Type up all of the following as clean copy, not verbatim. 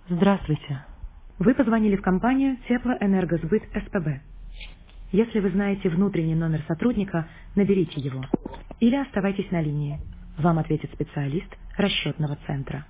Здравствуйте. Вы позвонили в компанию Теплоэнергосбыт СПБ. Если вы знаете внутренний номер сотрудника, наберите его. Или оставайтесь на линии. Вам ответит специалист расчетного центра.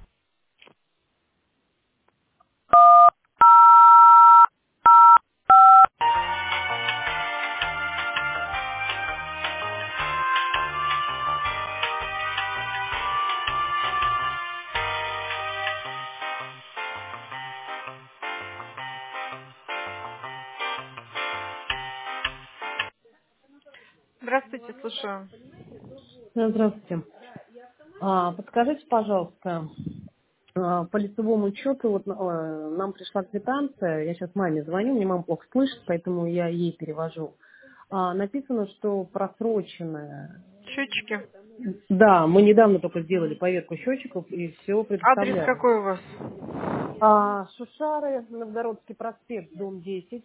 Здравствуйте, слушаю. Здравствуйте. Подскажите, пожалуйста, по лицевому счету вот, нам пришла квитанция, я сейчас маме звоню, мне мама плохо слышит, поэтому я ей перевожу. Написано, что просроченная. Счетчики. Да, мы недавно только сделали поверку счетчиков и все Адрес предоставляем. какой у вас? Шушары, Новгородский проспект, дом 10,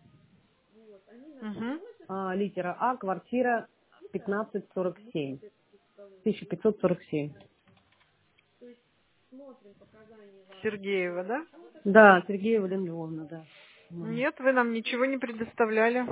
Угу. литера А, квартира 1547, 1547. Сергеева, да? Да, Сергеева Лена Львовна, да. Нет, вы нам ничего не предоставляли.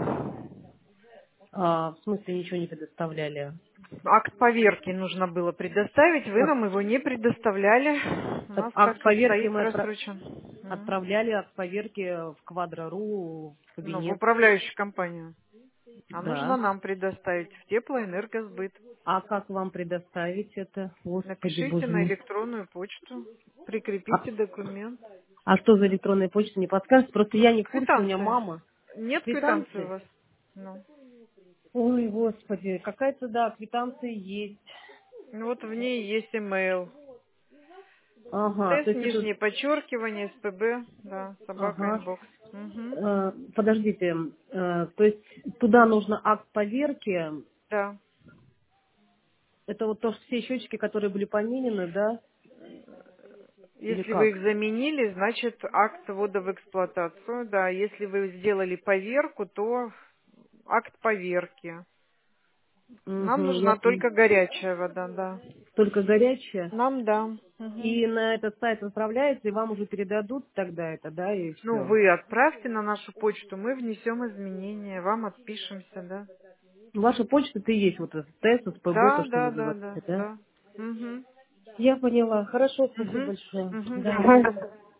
В смысле ничего не предоставляли? Акт поверки нужно было предоставить, вы нам его не предоставляли. У нас Акт так и поверки стоит мы просрочен. отправляли, акт поверки в Квадро.ру, в Ну, в кабинет. управляющую компанию. А нужно Да. нам предоставить в Теплоэнергосбыт. А как вам предоставить это? Господи, Напишите боже на мой. электронную почту, А, прикрепите документ. а что за электронная почта, не подскажете? Просто я не в курсе, у меня Квитанция. мама. Нет квитанции у Квитанции? вас? Ну. Ой, господи, какая-то, да, квитанция есть. Ну вот в ней есть имейл. Ага, то Тест, есть это... нижнее подчеркивание, СПБ, да, собака, Ага. инбокс. Угу. Подождите, то есть туда нужно акт поверки. Да. Это вот то, что все счетчики, которые были поменены, да? Или Если вы их как? заменили, значит акт ввода в эксплуатацию, да. Если вы сделали поверку, то акт поверки. Нам Угу, нужна только горячая вода, да. только горячая. Нам да. Мгм. И на этот сайт отправляется, и вам уже передадут тогда это, да, и Ну, все. вы отправьте на нашу почту, мы внесем изменения, вам отпишемся, да. Ваша почта это и есть вот этот тест, СПБ, то, Да, что да, вы да, говорите, да, да? да. Угу. Я поняла. Хорошо, спасибо Угу. большое. Угу. До Да. свидания.